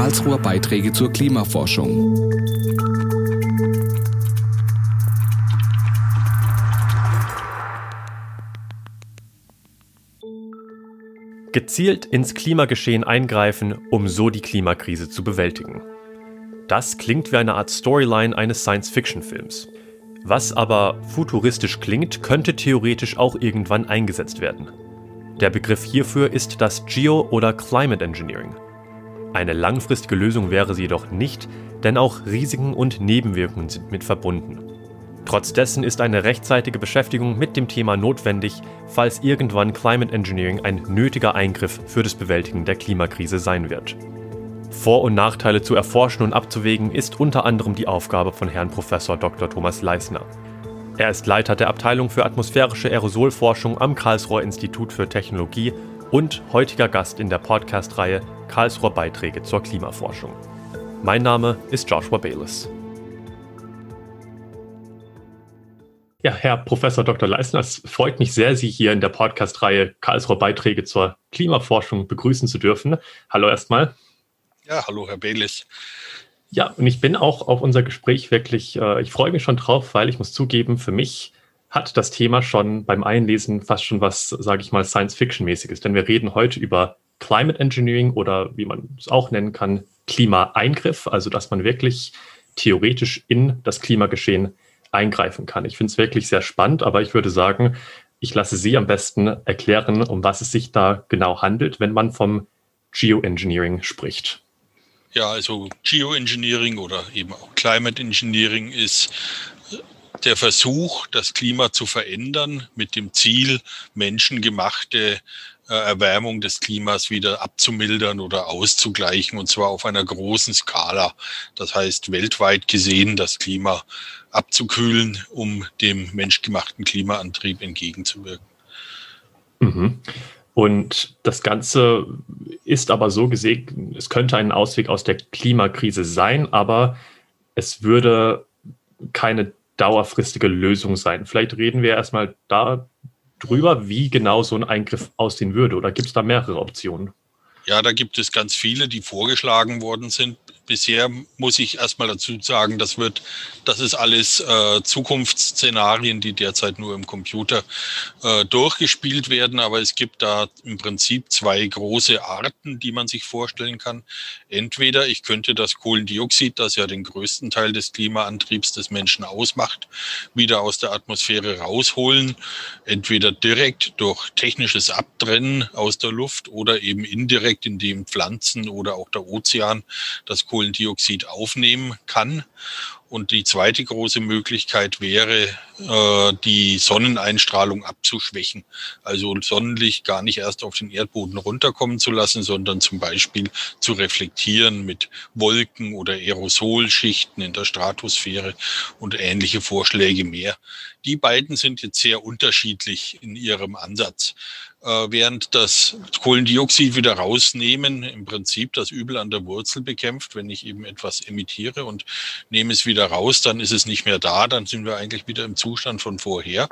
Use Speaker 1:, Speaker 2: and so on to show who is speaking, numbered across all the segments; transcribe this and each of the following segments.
Speaker 1: Karlsruher Beiträge zur Klimaforschung.
Speaker 2: Gezielt ins Klimageschehen eingreifen, um so die Klimakrise zu bewältigen. Das klingt wie eine Art Storyline eines Science-Fiction-Films. Was aber futuristisch klingt, könnte theoretisch auch irgendwann eingesetzt werden. Der Begriff hierfür ist das Geo- oder Climate Engineering. Eine langfristige Lösung wäre sie jedoch nicht, denn auch Risiken und Nebenwirkungen sind mit verbunden. Trotz dessen ist eine rechtzeitige Beschäftigung mit dem Thema notwendig, falls irgendwann Climate Engineering ein nötiger Eingriff für das Bewältigen der Klimakrise sein wird. Vor- und Nachteile zu erforschen und abzuwägen ist unter anderem die Aufgabe von Herrn Prof. Dr. Thomas Leisner. Er ist Leiter der Abteilung für atmosphärische Aerosolforschung am Karlsruher Institut für Technologie und heutiger Gast in der Podcast-Reihe Karlsruher Beiträge zur Klimaforschung. Mein Name ist Joshua Bayless. Ja, Herr Professor Dr. Leisner, es freut mich sehr, Sie hier in der Podcast-Reihe Karlsruher Beiträge zur Klimaforschung begrüßen zu dürfen. Hallo erstmal.
Speaker 3: Ja, hallo Herr Bayless.
Speaker 2: Ja, und ich bin auch auf unser Gespräch wirklich, ich freue mich schon drauf, weil ich muss zugeben, für mich hat das Thema schon beim Einlesen fast schon was, sage ich mal, Science-Fiction-mäßiges. Denn wir reden heute über Climate Engineering oder wie man es auch nennen kann, Klimaeingriff, also dass man wirklich theoretisch in das Klimageschehen eingreifen kann. Ich finde es wirklich sehr spannend, aber ich würde sagen, ich lasse Sie am besten erklären, um was es sich da genau handelt, wenn man vom Geoengineering spricht.
Speaker 3: Ja, also Geoengineering oder eben auch Climate Engineering ist der Versuch, das Klima zu verändern mit dem Ziel, menschengemachte Erwärmung des Klimas wieder abzumildern oder auszugleichen, und zwar auf einer großen Skala. Das heißt, weltweit gesehen das Klima abzukühlen, um dem menschgemachten Klimaantrieb entgegenzuwirken.
Speaker 2: Mhm. Und das Ganze ist aber so gesehen, es könnte ein Ausweg aus der Klimakrise sein, aber es würde keine dauerfristige Lösung sein. Vielleicht reden wir erstmal darüber, wie genau so ein Eingriff aussehen würde. Oder gibt es da mehrere Optionen?
Speaker 3: Ja, da gibt es ganz viele, die vorgeschlagen worden sind. Bisher muss ich erstmal dazu sagen, das ist alles Zukunftsszenarien, die derzeit nur im Computer durchgespielt werden. Aber es gibt da im Prinzip zwei große Arten, die man sich vorstellen kann. Entweder ich könnte das Kohlendioxid, das ja den größten Teil des Klimaantriebs des Menschen ausmacht, wieder aus der Atmosphäre rausholen. Entweder direkt durch technisches Abtrennen aus der Luft oder eben indirekt, indem Pflanzen oder auch der Ozean das Kohlendioxid aufnehmen kann. Und die zweite große Möglichkeit wäre, die Sonneneinstrahlung abzuschwächen. Also Sonnenlicht gar nicht erst auf den Erdboden runterkommen zu lassen, sondern zum Beispiel zu reflektieren mit Wolken oder Aerosolschichten in der Stratosphäre und ähnliche Vorschläge mehr. Die beiden sind jetzt sehr unterschiedlich in ihrem Ansatz. Während das Kohlendioxid wieder rausnehmen im Prinzip das Übel an der Wurzel bekämpft, wenn ich eben etwas emittiere und nehme es wieder raus, dann ist es nicht mehr da, dann sind wir eigentlich wieder im Zustand von vorher.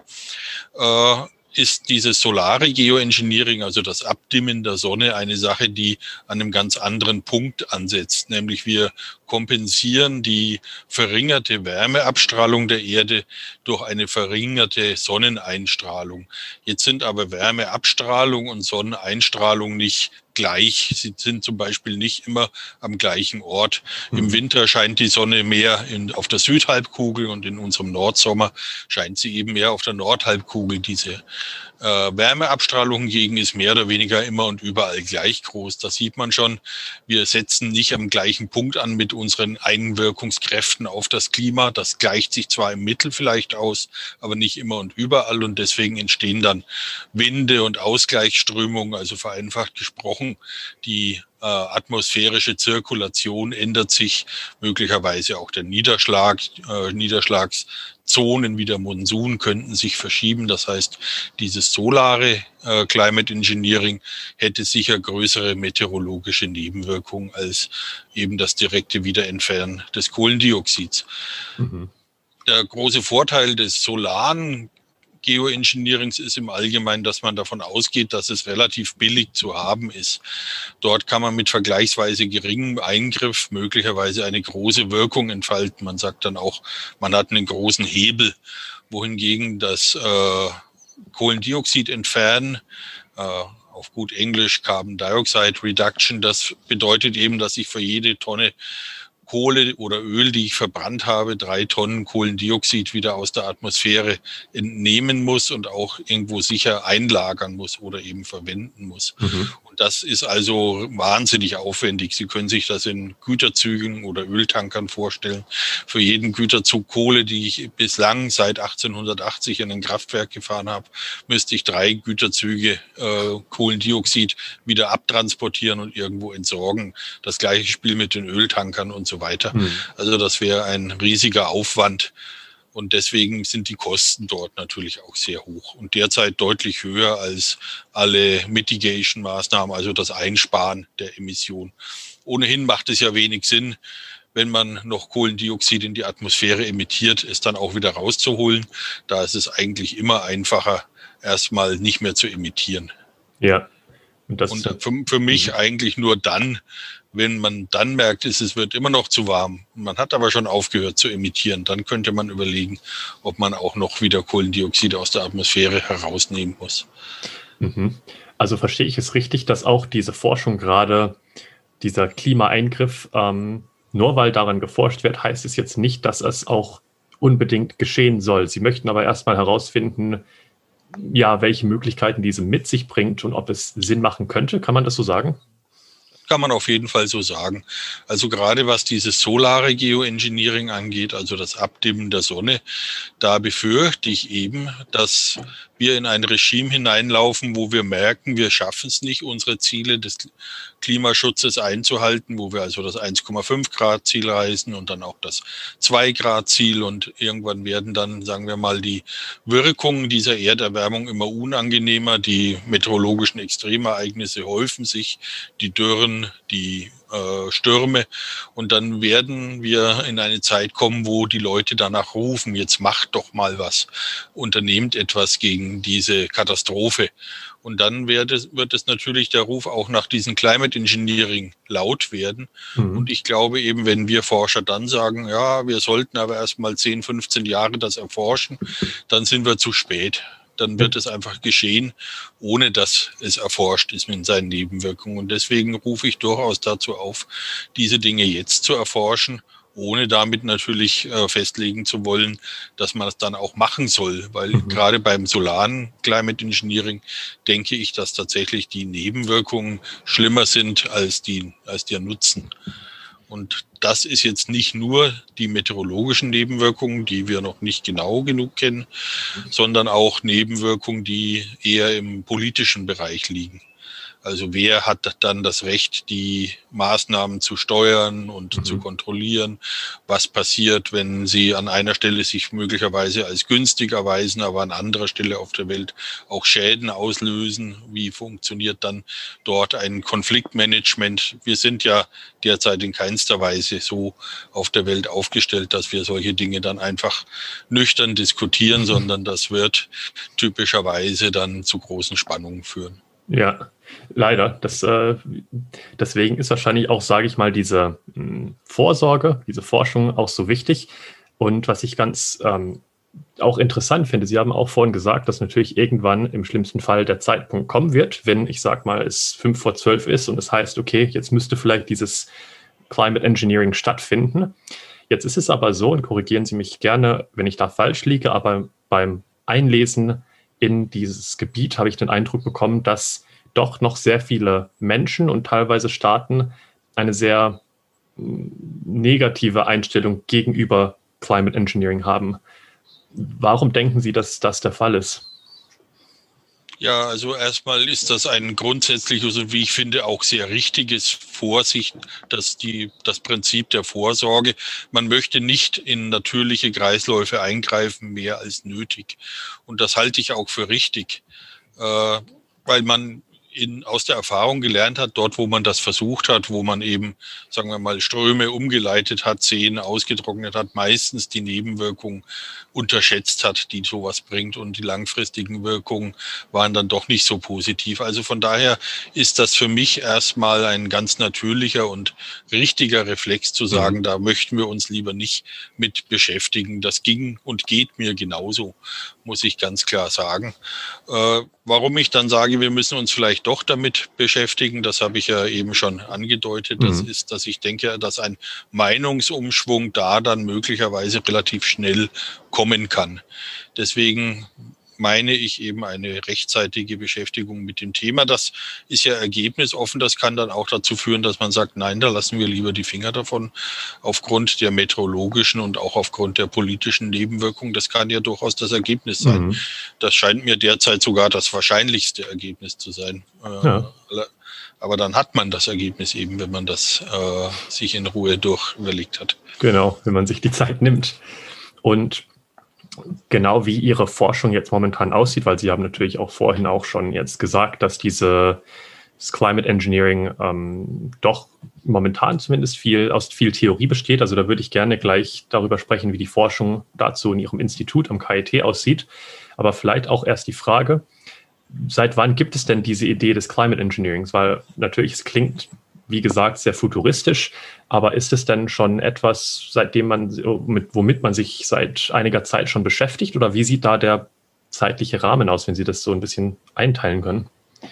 Speaker 3: Ist dieses solare Geoengineering, also das Abdimmen der Sonne, eine Sache, die an einem ganz anderen Punkt ansetzt. Nämlich wir kompensieren die verringerte Wärmeabstrahlung der Erde durch eine verringerte Sonneneinstrahlung. Jetzt sind aber Wärmeabstrahlung und Sonneneinstrahlung nicht gleich. Sie sind zum Beispiel nicht immer am gleichen Ort. Im Winter scheint die Sonne mehr auf der Südhalbkugel und in unserem Nordsommer scheint sie eben mehr auf der Nordhalbkugel. Diese Wärmeabstrahlung hingegen ist mehr oder weniger immer und überall gleich groß. Das sieht man schon. Wir setzen nicht am gleichen Punkt an mit unseren Einwirkungskräften auf das Klima. Das gleicht sich zwar im Mittel vielleicht aus, aber nicht immer und überall. Und deswegen entstehen dann Winde und Ausgleichsströmungen, also vereinfacht gesprochen. Die atmosphärische Zirkulation ändert sich, möglicherweise auch der Niederschlag, Niederschlagszonen wie der Monsun könnten sich verschieben. Das heißt, dieses solare Climate Engineering hätte sicher größere meteorologische Nebenwirkungen als eben das direkte Wiederentfernen des Kohlendioxids. Der große Vorteil des solaren Geoengineerings ist im Allgemeinen, dass man davon ausgeht, dass es relativ billig zu haben ist. Dort kann man mit vergleichsweise geringem Eingriff möglicherweise eine große Wirkung entfalten. Man sagt dann auch, man hat einen großen Hebel, wohingegen das Kohlendioxid entfernen, auf gut Englisch Carbon Dioxide Reduction, das bedeutet eben, dass ich für jede Tonne Kohle oder Öl, die ich verbrannt habe, 3 Tonnen Kohlendioxid wieder aus der Atmosphäre entnehmen muss und auch irgendwo sicher einlagern muss oder eben verwenden muss. Und das ist also wahnsinnig aufwendig. Sie können sich das in Güterzügen oder Öltankern vorstellen. Für jeden Güterzug Kohle, die ich bislang seit 1880 in ein Kraftwerk gefahren habe, müsste ich 3 Güterzüge Kohlendioxid wieder abtransportieren und irgendwo entsorgen. Das gleiche Spiel mit den Öltankern und so weiter. Also das wäre ein riesiger Aufwand und deswegen sind die Kosten dort natürlich auch sehr hoch und derzeit deutlich höher als alle Mitigation-Maßnahmen, also das Einsparen der Emissionen. Ohnehin macht es ja wenig Sinn, wenn man noch Kohlendioxid in die Atmosphäre emittiert, es dann auch wieder rauszuholen. Da ist es eigentlich immer einfacher, erstmal nicht mehr zu emittieren.
Speaker 2: Ja.
Speaker 3: Und für mich eigentlich nur dann, wenn man dann merkt, es wird immer noch zu warm, man hat aber schon aufgehört zu emittieren, dann könnte man überlegen, ob man auch noch wieder Kohlendioxid aus der Atmosphäre herausnehmen muss.
Speaker 2: Also verstehe ich es richtig, dass auch diese Forschung gerade, dieser Klimaeingriff, nur weil daran geforscht wird, heißt es jetzt nicht, dass es auch unbedingt geschehen soll. Sie möchten aber erstmal herausfinden, ja, welche Möglichkeiten diese mit sich bringt und ob es Sinn machen könnte. Kann man das so sagen?
Speaker 3: Kann man auf jeden Fall so sagen. Also gerade was dieses solare Geoengineering angeht, also das Abdimmen der Sonne, da befürchte ich eben, dass wir in ein Regime hineinlaufen, wo wir merken, wir schaffen es nicht, unsere Ziele des Klimaschutzes einzuhalten, wo wir also das 1,5 Grad Ziel reißen und dann auch das 2 Grad Ziel und irgendwann werden dann, sagen wir mal, die Wirkungen dieser Erderwärmung immer unangenehmer, die meteorologischen Extremereignisse häufen sich, die Dürren, die Stürme und dann werden wir in eine Zeit kommen, wo die Leute danach rufen, jetzt macht doch mal was, unternehmt etwas gegen diese Katastrophe. Und dann wird es natürlich der Ruf auch nach diesem Climate Engineering laut werden. Und ich glaube eben, wenn wir Forscher dann sagen, ja, wir sollten aber erst mal 10, 15 Jahre das erforschen, dann sind wir zu spät. Dann wird es einfach geschehen, ohne dass es erforscht ist mit seinen Nebenwirkungen. Und deswegen rufe ich durchaus dazu auf, diese Dinge jetzt zu erforschen, ohne damit natürlich festlegen zu wollen, dass man es dann auch machen soll. Weil gerade beim solaren Climate Engineering denke ich, dass tatsächlich die Nebenwirkungen schlimmer sind als der Nutzen. Und das ist jetzt nicht nur die meteorologischen Nebenwirkungen, die wir noch nicht genau genug kennen, sondern auch Nebenwirkungen, die eher im politischen Bereich liegen. Also wer hat dann das Recht, die Maßnahmen zu steuern und zu kontrollieren? Was passiert, wenn sie an einer Stelle sich möglicherweise als günstig erweisen, aber an anderer Stelle auf der Welt auch Schäden auslösen? Wie funktioniert dann dort ein Konfliktmanagement? Wir sind ja derzeit in keinster Weise so auf der Welt aufgestellt, dass wir solche Dinge dann einfach nüchtern diskutieren, sondern das wird typischerweise dann zu großen Spannungen führen.
Speaker 2: Ja, leider. Deswegen ist wahrscheinlich auch, sage ich mal, diese Vorsorge, diese Forschung auch so wichtig. Und was ich ganz auch interessant finde, Sie haben auch vorhin gesagt, dass natürlich irgendwann im schlimmsten Fall der Zeitpunkt kommen wird, wenn, ich sag mal, es 11:55 ist und es heißt, okay, jetzt müsste vielleicht dieses Climate Engineering stattfinden. Jetzt ist es aber so, und korrigieren Sie mich gerne, wenn ich da falsch liege, aber beim Einlesen in dieses Gebiet habe ich den Eindruck bekommen, dass doch noch sehr viele Menschen und teilweise Staaten eine sehr negative Einstellung gegenüber Climate Engineering haben. Warum denken Sie, dass das der Fall ist?
Speaker 3: Ja, also erstmal ist das ein grundsätzliches und wie ich finde auch sehr richtiges Vorsicht, das Prinzip der Vorsorge. Man möchte nicht in natürliche Kreisläufe eingreifen, mehr als nötig. Und das halte ich auch für richtig, weil man aus der Erfahrung gelernt hat, dort, wo man das versucht hat, wo man eben, sagen wir mal, Ströme umgeleitet hat, Seen ausgetrocknet hat, meistens die Nebenwirkungen unterschätzt hat, die sowas bringt, und die langfristigen Wirkungen waren dann doch nicht so positiv. Also von daher ist das für mich erstmal ein ganz natürlicher und richtiger Reflex zu sagen, da möchten wir uns lieber nicht mit beschäftigen. Das ging und geht mir genauso, muss ich ganz klar sagen. Warum ich dann sage, wir müssen uns vielleicht doch damit beschäftigen, das habe ich ja eben schon angedeutet. Das ist, dass ich denke, dass ein Meinungsumschwung da dann möglicherweise relativ schnell kommen kann. Deswegen meine ich eben eine rechtzeitige Beschäftigung mit dem Thema. Das ist ja ergebnisoffen. Das kann dann auch dazu führen, dass man sagt, nein, da lassen wir lieber die Finger davon, aufgrund der meteorologischen und auch aufgrund der politischen Nebenwirkungen. Das kann ja durchaus das Ergebnis sein. Das scheint mir derzeit sogar das wahrscheinlichste Ergebnis zu sein. Ja. Aber dann hat man das Ergebnis eben, wenn man das sich in Ruhe überlegt hat.
Speaker 2: Genau, wenn man sich die Zeit nimmt. Und genau wie Ihre Forschung jetzt momentan aussieht, weil Sie haben natürlich auch vorhin auch schon jetzt gesagt, dass das Climate Engineering doch momentan zumindest aus viel Theorie besteht. Also da würde ich gerne gleich darüber sprechen, wie die Forschung dazu in Ihrem Institut am KIT aussieht. Aber vielleicht auch erst die Frage, seit wann gibt es denn diese Idee des Climate Engineerings? Weil natürlich, es klingt, wie gesagt, sehr futuristisch, aber ist es denn schon etwas, womit man sich seit einiger Zeit schon beschäftigt? Oder wie sieht da der zeitliche Rahmen aus, wenn Sie das so ein bisschen einteilen können?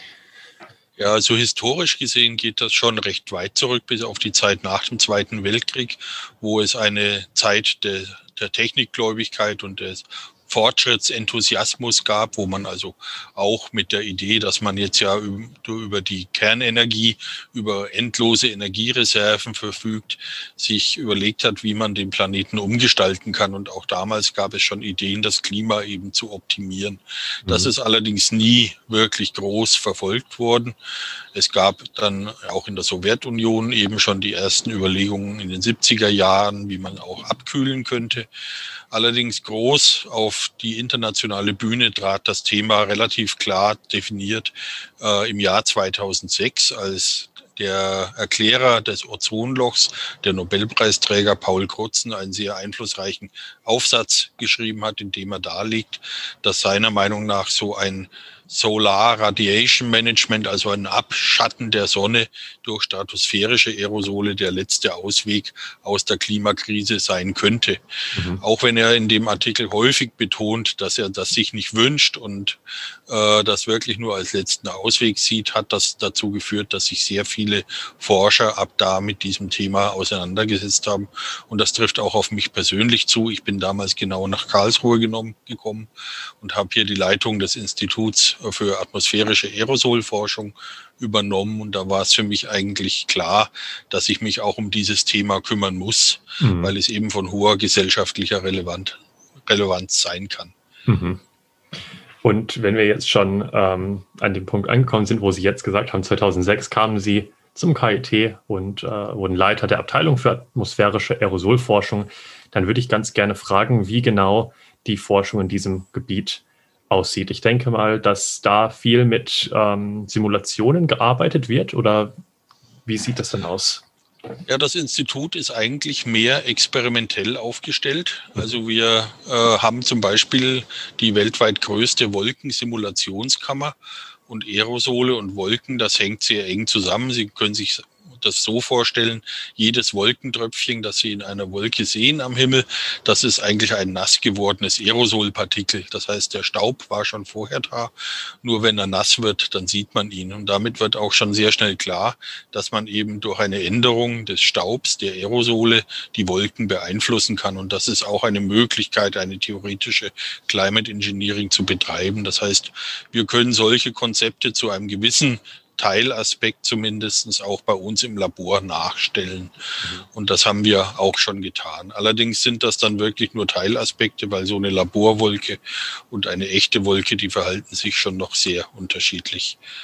Speaker 3: Ja, also historisch gesehen geht das schon recht weit zurück, bis auf die Zeit nach dem Zweiten Weltkrieg, wo es eine Zeit der Technikgläubigkeit und des Fortschrittsenthusiasmus gab, wo man also auch mit der Idee, dass man jetzt ja über die Kernenergie, über endlose Energiereserven verfügt, sich überlegt hat, wie man den Planeten umgestalten kann. Und auch damals gab es schon Ideen, das Klima eben zu optimieren. Das ist allerdings nie wirklich groß verfolgt worden. Es gab dann auch in der Sowjetunion eben schon die ersten Überlegungen in den 70er Jahren, wie man auch abkühlen könnte. Allerdings groß auf die internationale Bühne trat das Thema relativ klar definiert im Jahr 2006, als der Erklärer des Ozonlochs, der Nobelpreisträger Paul Crutzen, einen sehr einflussreichen Aufsatz geschrieben hat, in dem er darlegt, dass seiner Meinung nach so ein Solar Radiation Management, also ein Abschatten der Sonne durch stratosphärische Aerosole, der letzte Ausweg aus der Klimakrise sein könnte. Auch wenn er in dem Artikel häufig betont, dass er das sich nicht wünscht und das wirklich nur als letzten Ausweg sieht, hat das dazu geführt, dass sich sehr viele Forscher ab da mit diesem Thema auseinandergesetzt haben. Und das trifft auch auf mich persönlich zu. Ich bin damals genau nach Karlsruhe gekommen und habe hier die Leitung des Instituts für atmosphärische Aerosolforschung übernommen. Und da war es für mich eigentlich klar, dass ich mich auch um dieses Thema kümmern muss, weil es eben von hoher gesellschaftlicher Relevanz sein kann.
Speaker 2: Und wenn wir jetzt schon an dem Punkt angekommen sind, wo Sie jetzt gesagt haben, 2006 kamen Sie zum KIT und wurden Leiter der Abteilung für atmosphärische Aerosolforschung, dann würde ich ganz gerne fragen, wie genau die Forschung in diesem Gebiet aussieht. Ich denke mal, dass da viel mit Simulationen gearbeitet wird, oder wie sieht das denn aus?
Speaker 3: Ja, das Institut ist eigentlich mehr experimentell aufgestellt. Also wir haben zum Beispiel die weltweit größte Wolkensimulationskammer, und Aerosole und Wolken, das hängt sehr eng zusammen. Sie können sich das so vorstellen, jedes Wolkentröpfchen, das Sie in einer Wolke sehen am Himmel, das ist eigentlich ein nass gewordenes Aerosolpartikel. Das heißt, der Staub war schon vorher da, nur wenn er nass wird, dann sieht man ihn. Und damit wird auch schon sehr schnell klar, dass man eben durch eine Änderung des Staubs, der Aerosole, die Wolken beeinflussen kann. Und das ist auch eine Möglichkeit, eine theoretische Climate Engineering zu betreiben. Das heißt, wir können solche Konzepte zu einem gewissen Teilaspekt zumindest auch bei uns im Labor nachstellen. Und das haben wir auch schon getan. Allerdings sind das dann wirklich nur Teilaspekte, weil so eine Laborwolke und eine echte Wolke, die verhalten sich schon noch sehr unterschiedlich.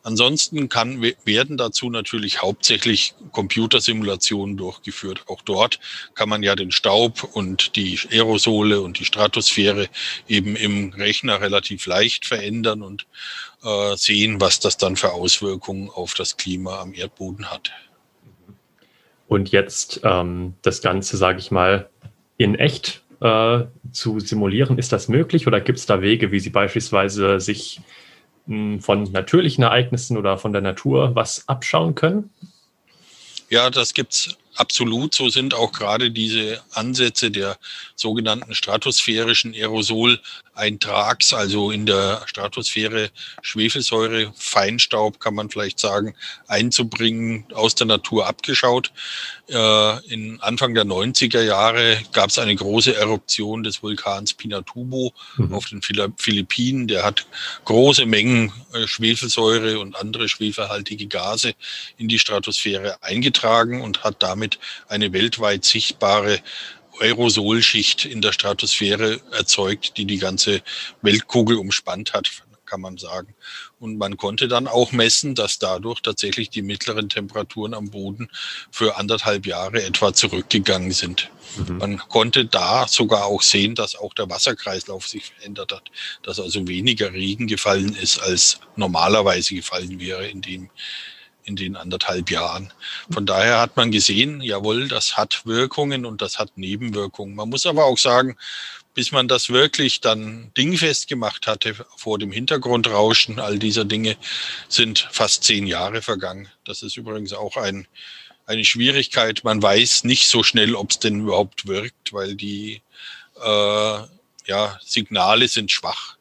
Speaker 3: Ansonsten werden dazu natürlich hauptsächlich Computersimulationen durchgeführt. Auch dort kann man ja den Staub und die Aerosole und die Stratosphäre eben im Rechner relativ leicht verändern und sehen, was das dann für Auswirkungen auf das Klima am Erdboden hat.
Speaker 2: Und jetzt das Ganze, sage ich mal, in echt zu simulieren, ist das möglich oder gibt es da Wege, wie Sie beispielsweise sich von natürlichen Ereignissen oder von der Natur was abschauen können?
Speaker 3: Ja, das gibt's absolut. So sind auch gerade diese Ansätze der sogenannten stratosphärischen Aerosoleintrags, also in der Stratosphäre Schwefelsäure, Feinstaub kann man vielleicht sagen, einzubringen, aus der Natur abgeschaut. In Anfang der 90er Jahre gab es eine große Eruption des Vulkans Pinatubo auf den Philippinen. Der hat große Mengen Schwefelsäure und andere schwefelhaltige Gase in die Stratosphäre eingetragen und hat damit eine weltweit sichtbare Aerosolschicht in der Stratosphäre erzeugt, die die ganze Weltkugel umspannt hat, kann man sagen. Und man konnte dann auch messen, dass dadurch tatsächlich die mittleren Temperaturen am Boden für 1,5 Jahre etwa zurückgegangen sind. Man konnte da sogar auch sehen, dass auch der Wasserkreislauf sich verändert hat, dass also weniger Regen gefallen ist, als normalerweise gefallen wäre in den 1,5 Jahren. Von daher hat man gesehen, jawohl, das hat Wirkungen und das hat Nebenwirkungen. Man muss aber auch sagen, bis man das wirklich dann dingfest gemacht hatte, vor dem Hintergrundrauschen all dieser Dinge, sind fast 10 Jahre vergangen. Das ist übrigens auch eine Schwierigkeit. Man weiß nicht so schnell, ob es denn überhaupt wirkt, weil die Signale sind schwach.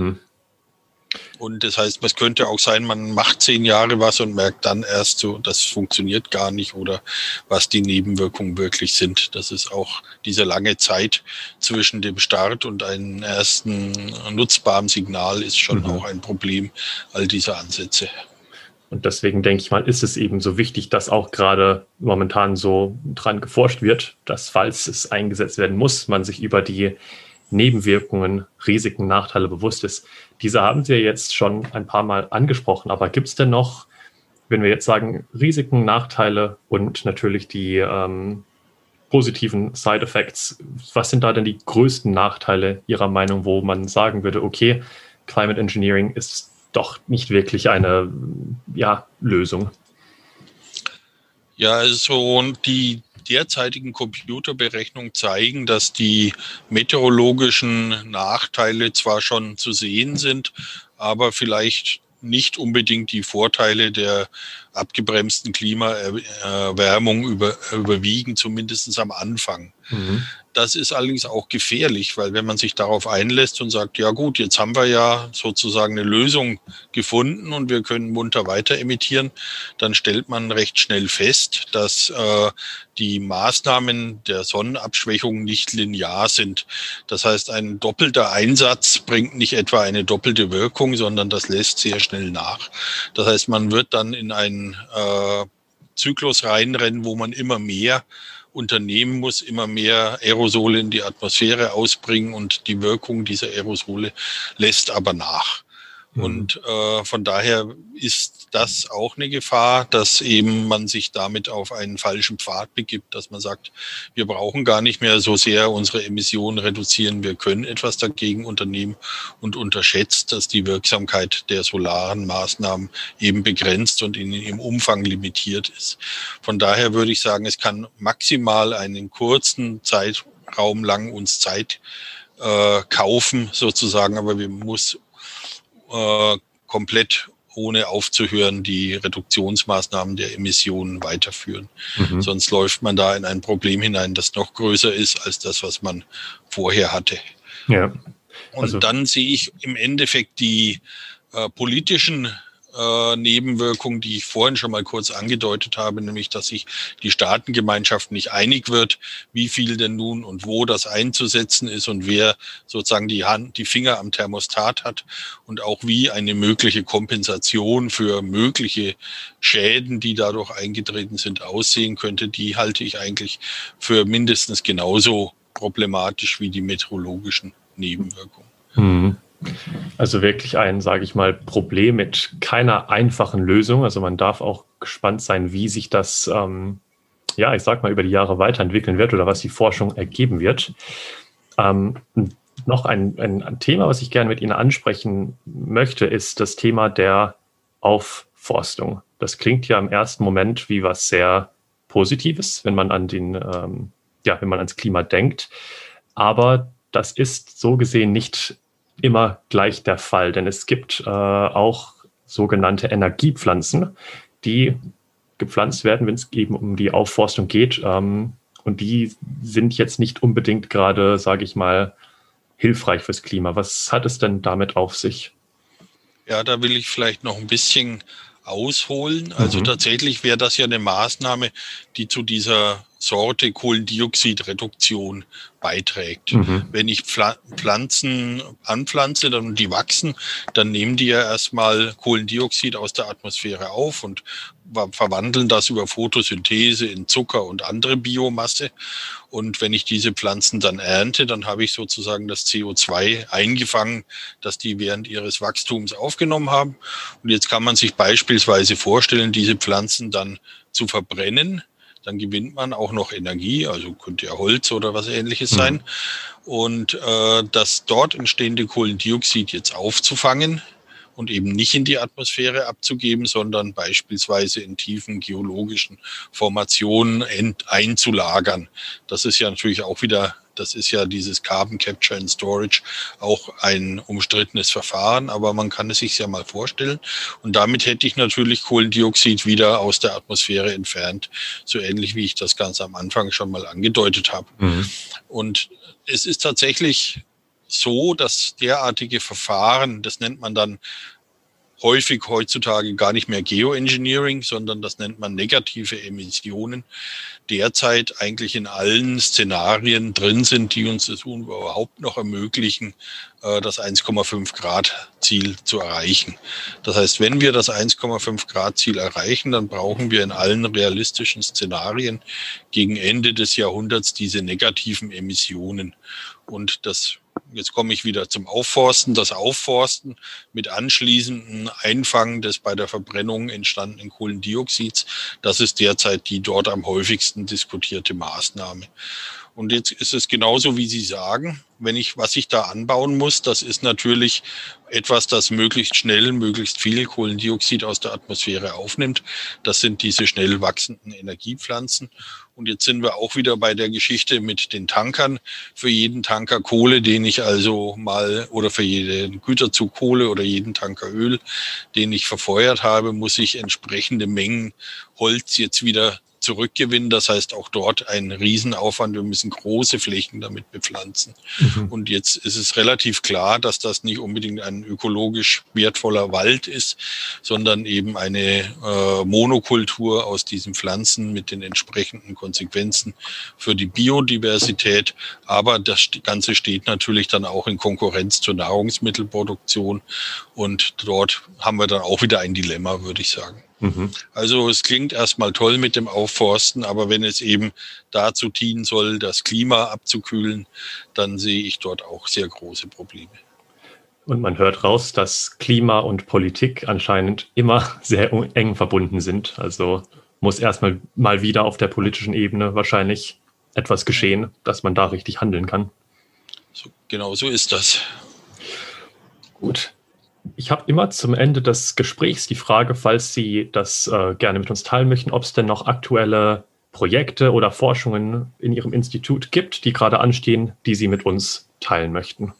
Speaker 3: Und das heißt, es könnte auch sein, man macht 10 Jahre was und merkt dann erst so, das funktioniert gar nicht oder was die Nebenwirkungen wirklich sind. Das ist auch diese lange Zeit zwischen dem Start und einem ersten nutzbaren Signal ist schon auch ein Problem all dieser Ansätze.
Speaker 2: Und deswegen denke ich mal, ist es eben so wichtig, dass auch gerade momentan so dran geforscht wird, dass, falls es eingesetzt werden muss, man sich über die Nebenwirkungen, Risiken, Nachteile bewusst ist. Diese haben Sie ja jetzt schon ein paar Mal angesprochen, aber gibt es denn noch, wenn wir jetzt sagen, Risiken, Nachteile und natürlich die positiven Side-Effects, was sind da denn die größten Nachteile Ihrer Meinung, wo man sagen würde, okay, Climate Engineering ist doch nicht wirklich eine Lösung?
Speaker 3: Ja, also die derzeitigen Computerberechnungen zeigen, dass die meteorologischen Nachteile zwar schon zu sehen sind, aber vielleicht nicht unbedingt die Vorteile der abgebremsten Klimaerwärmung überwiegen, zumindest am Anfang. Das ist allerdings auch gefährlich, weil wenn man sich darauf einlässt und sagt, ja gut, jetzt haben wir ja sozusagen eine Lösung gefunden und wir können munter weiter emittieren, dann stellt man recht schnell fest, dass die Maßnahmen der Sonnenabschwächung nicht linear sind. Das heißt, ein doppelter Einsatz bringt nicht etwa eine doppelte Wirkung, sondern das lässt sehr schnell nach. Das heißt, man wird dann in einen Zyklus reinrennen, wo man immer mehr unternehmen muss, immer mehr Aerosole in die Atmosphäre ausbringen und die Wirkung dieser Aerosole lässt aber nach. Und von daher ist das auch eine Gefahr, dass eben man sich damit auf einen falschen Pfad begibt, dass man sagt, wir brauchen gar nicht mehr so sehr unsere Emissionen reduzieren, wir können etwas dagegen unternehmen und unterschätzt, dass die Wirksamkeit der solaren Maßnahmen eben begrenzt und im Umfang limitiert ist. Von daher würde ich sagen, es kann maximal einen kurzen Zeitraum lang uns Zeit kaufen sozusagen, aber wir muss komplett ohne aufzuhören die Reduktionsmaßnahmen der Emissionen weiterführen. Sonst läuft man da in ein Problem hinein, das noch größer ist als das, was man vorher hatte.
Speaker 2: Ja.
Speaker 3: Und dann sehe ich im Endeffekt die politischen Nebenwirkungen, die ich vorhin schon mal kurz angedeutet habe, nämlich, dass sich die Staatengemeinschaft nicht einig wird, wie viel denn nun und wo das einzusetzen ist und wer sozusagen die Finger am Thermostat hat und auch wie eine mögliche Kompensation für mögliche Schäden, die dadurch eingetreten sind, aussehen könnte. Die halte ich eigentlich für mindestens genauso problematisch wie die meteorologischen Nebenwirkungen.
Speaker 2: Also wirklich ein, sage ich mal, Problem mit keiner einfachen Lösung. Also man darf auch gespannt sein, wie sich das, ich sag mal, über die Jahre weiterentwickeln wird oder was die Forschung ergeben wird. Noch ein Thema, was ich gerne mit Ihnen ansprechen möchte, ist das Thema der Aufforstung. Das klingt ja im ersten Moment wie was sehr Positives, wenn man an wenn man ans Klima denkt. Aber das ist so gesehen nicht immer gleich der Fall, denn es gibt auch sogenannte Energiepflanzen, die gepflanzt werden, wenn es eben um die Aufforstung geht. Und die sind jetzt nicht unbedingt gerade, sage ich mal, hilfreich fürs Klima. Was hat es denn damit auf sich?
Speaker 3: Ja, da will ich vielleicht noch ein bisschen ausholen. Also tatsächlich wäre das ja eine Maßnahme, die zu dieser Sorte Kohlendioxidreduktion beiträgt. Wenn ich Pflanzen anpflanze, dann die wachsen, dann nehmen die ja erstmal Kohlendioxid aus der Atmosphäre auf und verwandeln das über Photosynthese in Zucker und andere Biomasse. Und wenn ich diese Pflanzen dann ernte, dann habe ich sozusagen das CO2 eingefangen, das die während ihres Wachstums aufgenommen haben. Und jetzt kann man sich beispielsweise vorstellen, diese Pflanzen dann zu verbrennen. Dann gewinnt man auch noch Energie, also könnte ja Holz oder was Ähnliches sein. Und das dort entstehende Kohlendioxid jetzt aufzufangen und eben nicht in die Atmosphäre abzugeben, sondern beispielsweise in tiefen geologischen Formationen einzulagern. Das ist ja natürlich auch wieder, das ist ja dieses Carbon Capture and Storage auch ein umstrittenes Verfahren, aber man kann es sich ja mal vorstellen. Und damit hätte ich natürlich Kohlendioxid wieder aus der Atmosphäre entfernt, so ähnlich wie ich das ganz am Anfang schon mal angedeutet habe. Und es ist tatsächlich so, dass derartige Verfahren, das nennt man dann häufig heutzutage gar nicht mehr Geoengineering, sondern das nennt man negative Emissionen, derzeit eigentlich in allen Szenarien drin sind, die uns das überhaupt noch ermöglichen, das 1,5 Grad Ziel zu erreichen. Das heißt, wenn wir das 1,5 Grad Ziel erreichen, dann brauchen wir in allen realistischen Szenarien gegen Ende des Jahrhunderts diese negativen Emissionen. Und jetzt komme ich wieder zum Aufforsten. Das Aufforsten mit anschließendem Einfangen des bei der Verbrennung entstandenen Kohlendioxids, das ist derzeit die dort am häufigsten diskutierte Maßnahme. Und jetzt ist es genauso, wie Sie sagen, was ich da anbauen muss, das ist natürlich etwas, das möglichst schnell, möglichst viel Kohlendioxid aus der Atmosphäre aufnimmt. Das sind diese schnell wachsenden Energiepflanzen. Und jetzt sind wir auch wieder bei der Geschichte mit den Tankern. Für jeden Tanker Kohle, den ich also oder für jeden Güterzug Kohle oder jeden Tanker Öl, den ich verfeuert habe, muss ich entsprechende Mengen Holz jetzt wieder zurückgewinnen. Das heißt auch dort ein Riesenaufwand. Wir müssen große Flächen damit bepflanzen. Und jetzt ist es relativ klar, dass das nicht unbedingt ein ökologisch wertvoller Wald ist, sondern eben eine Monokultur aus diesen Pflanzen mit den entsprechenden Konsequenzen für die Biodiversität. Aber das Ganze steht natürlich dann auch in Konkurrenz zur Nahrungsmittelproduktion. Und dort haben wir dann auch wieder ein Dilemma, würde ich sagen. Also es klingt erstmal toll mit dem Aufforsten, aber wenn es eben dazu dienen soll, das Klima abzukühlen, dann sehe ich dort auch sehr große Probleme.
Speaker 2: Und man hört raus, dass Klima und Politik anscheinend immer sehr eng verbunden sind. Also muss erstmal mal wieder auf der politischen Ebene wahrscheinlich etwas geschehen, dass man da richtig handeln kann.
Speaker 3: Genau so ist das.
Speaker 2: Gut. Ich habe immer zum Ende des Gesprächs die Frage, falls Sie das gerne mit uns teilen möchten, ob es denn noch aktuelle Projekte oder Forschungen in Ihrem Institut gibt, die gerade anstehen, die Sie mit uns teilen möchten.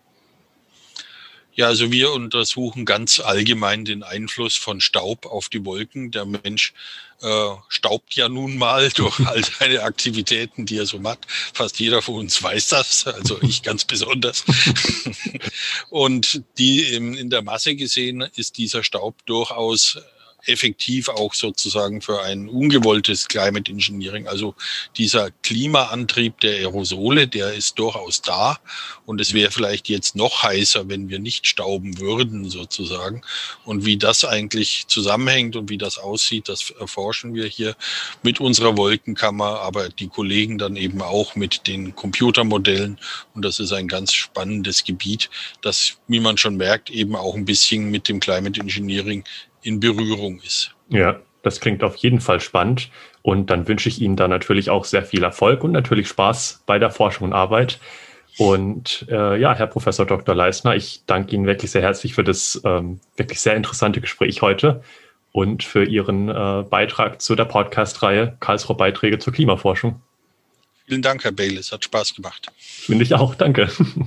Speaker 3: Ja, also wir untersuchen ganz allgemein den Einfluss von Staub auf die Wolken. Der Mensch staubt ja nun mal durch all seine Aktivitäten, die er so macht. Fast jeder von uns weiß das, also ich ganz besonders. Und in der Masse gesehen ist dieser Staub durchaus effektiv auch sozusagen für ein ungewolltes Climate Engineering. Also dieser Klimaantrieb der Aerosole, der ist durchaus da und es wäre vielleicht jetzt noch heißer, wenn wir nicht stauben würden sozusagen. Und wie das eigentlich zusammenhängt und wie das aussieht, das erforschen wir hier mit unserer Wolkenkammer, aber die Kollegen dann eben auch mit den Computermodellen. Und das ist ein ganz spannendes Gebiet, das, wie man schon merkt, eben auch ein bisschen mit dem Climate Engineering in Berührung ist.
Speaker 2: Ja, das klingt auf jeden Fall spannend. Und dann wünsche ich Ihnen da natürlich auch sehr viel Erfolg und natürlich Spaß bei der Forschung und Arbeit. Und Herr Professor Dr. Leisner, ich danke Ihnen wirklich sehr herzlich für das wirklich sehr interessante Gespräch heute und für Ihren Beitrag zu der Podcast-Reihe Karlsruher Beiträge zur Klimaforschung.
Speaker 3: Vielen Dank, Herr Bayles, hat Spaß gemacht.
Speaker 2: Finde ich auch, danke.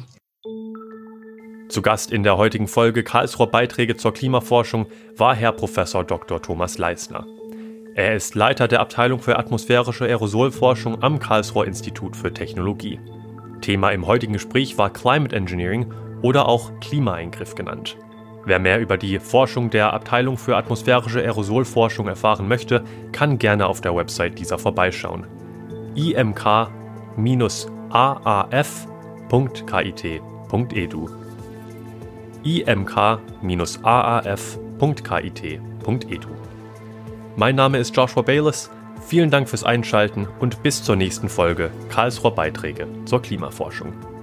Speaker 2: Zu Gast in der heutigen Folge Karlsruher Beiträge zur Klimaforschung war Herr Professor Dr. Thomas Leisner. Er ist Leiter der Abteilung für atmosphärische Aerosolforschung am Karlsruher Institut für Technologie. Thema im heutigen Gespräch war Climate Engineering oder auch Klimaeingriff genannt. Wer mehr über die Forschung der Abteilung für atmosphärische Aerosolforschung erfahren möchte, kann gerne auf der Website dieser vorbeischauen. imk-aaf.kit.edu imk-aaf.kit.edu. Mein Name ist Joshua Bayles. Vielen Dank fürs Einschalten und bis zur nächsten Folge Karlsruher Beiträge zur Klimaforschung.